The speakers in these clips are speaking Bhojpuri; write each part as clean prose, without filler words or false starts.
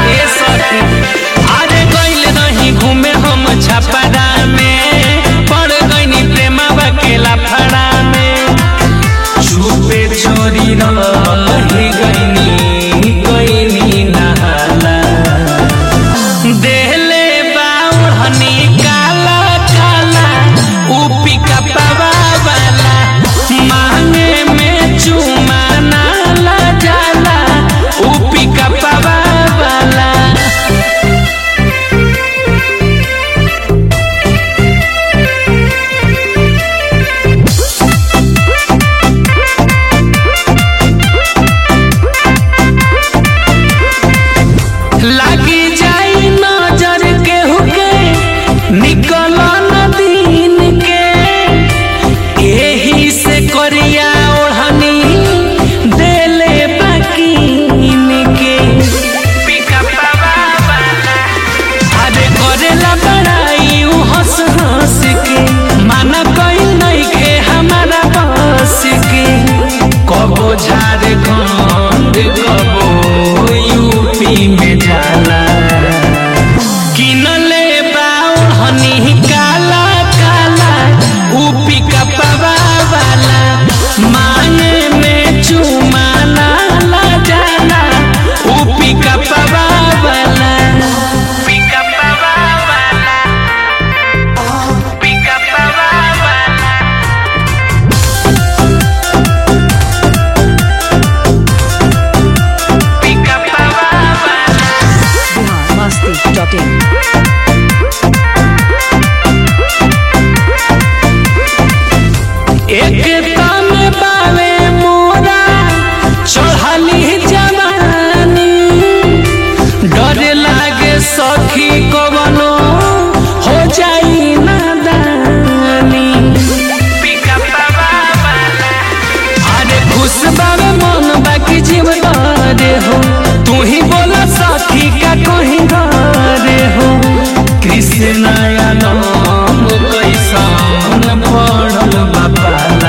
ए सखी अरे गइल नहीं घूमे हम छपरा में पड़ गइनी प्रेमवा के लफड़ा में छुपे चोरी रही गइनी नहाला देहले बाउढ़नी काला काला उपी कपवा वाला मांगे में चुमा नाला जाला उपी कपवा वाला लागी जाई नजर के हुके निकल नदीन के एही से करिया ओढ़नी देले बाकीन के अरे करेला बड़ाई उ हंस हंस के माना कोई नहीं के हमारा बस के कबो झारखंड कबो यूपी में जाला किनले बाउढ़नी काला काला उपी कपवा वाला मांगे में चुमा नाला जाला उपी कपवा वाला उपी कपवा वाला उपी कपवा वाला उपी कपवा वाला biharmasti.in एक तम बावे मोरा चढ़ली जवानी डर लागे सखी कवनो हो जाई नादानी अरे खुश बावे मन बाकी जीव रे हो तू ही बोला सखी का कहीं रे हो कृष्ण नाम कैसन पढ़ल बापाला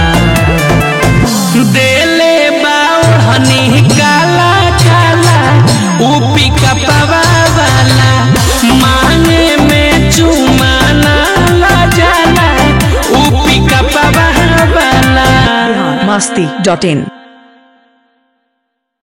देले बाउढ़नी काला काला उपी कपवा वाला मांगे में चुमा नाला जाला उपी कपवा वाला biharmasti.in